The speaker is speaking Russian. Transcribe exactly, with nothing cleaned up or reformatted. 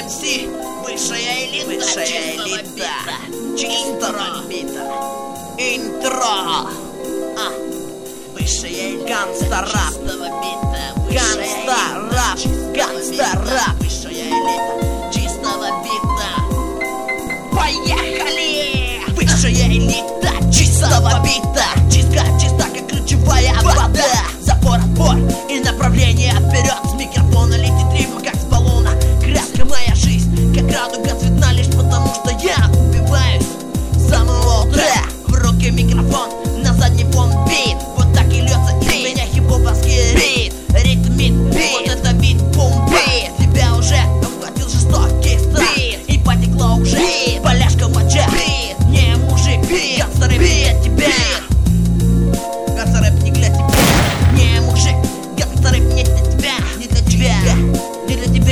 эм си, высшая элита, высшая элита, чистого бита, интро, а, высшая элита, гангста-рап, гангста-рап, гангста-рап, высшая элита, чистого бита, поехали! Высшая элита, чистого бита, чистка, чиста, как ключевая вода, запор, отбор и направление вперед, с микрофона летит рифма, как с баллона, краска моя жизнь, как радуга цветна, лишь потому что я убиваюсь с самого утра. В руке микрофон, на задний фон бит, вот так и льется из меня хип-хоповский бит, ритм, вот это бит, бум-бит, тебя уже охватил жестокий страх, и потекла уже поляшка в очах, не мужик, гангста-рэп не для тебя, гангста-рэп не для тебя, не мужик, гангста-рэп не для тебя, не для тебя, не для тебя.